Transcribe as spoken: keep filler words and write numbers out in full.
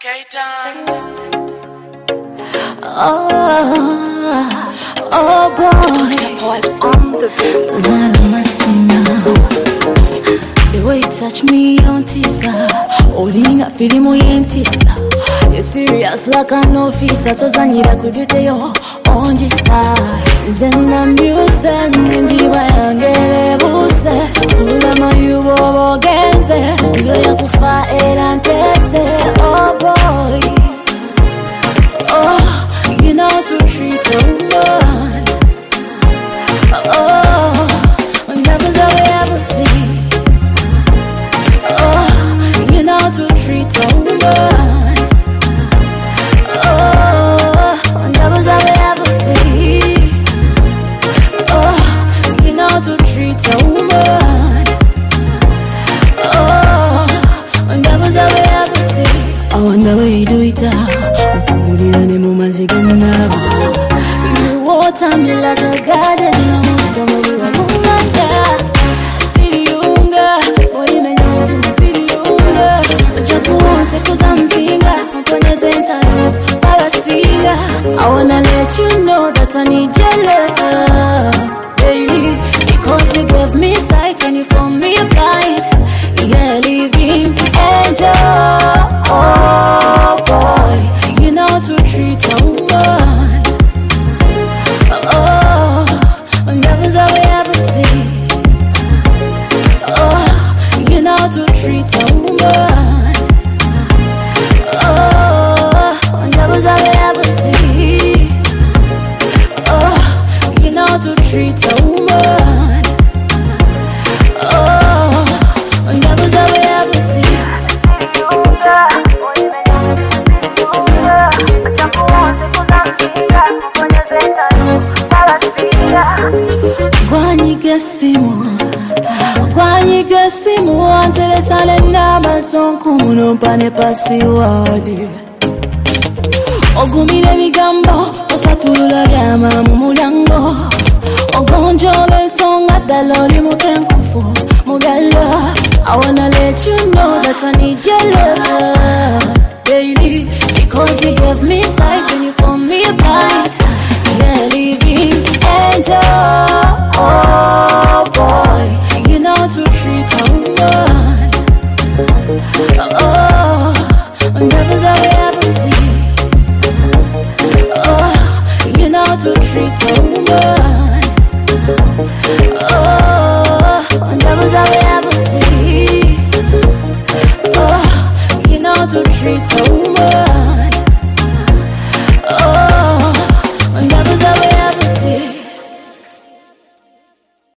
Oh, oh boy, on the beat. Lord of mercy now. The way you touch me on tisa, holding a feeling muy entisa. You're serious like an officer, tozanyira kuduteyo on jisa. Zena muse, nenjiba yangere buse. Sulema yubo genze, yo yakufa elantese. Oh boy, oh, you know to treat a woman. Oh, never shall we ever see. Oh, you know to treat a woman. Oh, never shall we ever see. Oh, you know to treat a woman. Oh, never shall we ever see. I wonder where you do it all. Upumulira ne mumaziga nabo. You water me like a garden. Don't worry about my Siriunga, boy, me know to Siriunga. Jakuonse kuzamzinga, mponyeze ntalo, babasiga. I wanna let you know that I need your love, baby, because you gave me sight and you found me blind. Yeah, living angel. Oh boy, you know to treat a woman. Oh, never shall we ever see. Oh, you know to treat a woman. Oh, never shall we ever see. Oh, you know to treat a woman. Oh, never shall we ever see. Gwanyiga simu, gwanyiga simu, antele sale naba sonku muno mpane pasiwadi. Ogumile bigambo, osatulula byama mu mulyango. Ogonjole songa daloli mukenkufu, mugala. I wanna let you know that I need your love, baby, because you gave me sight and you found me blind. Yeah, living angel. Oh boy, you know to treat a woman. Oh, never shall we ever see. Oh, you know to treat a woman. Oh, never shall we ever see. Oh, you know to treat a woman.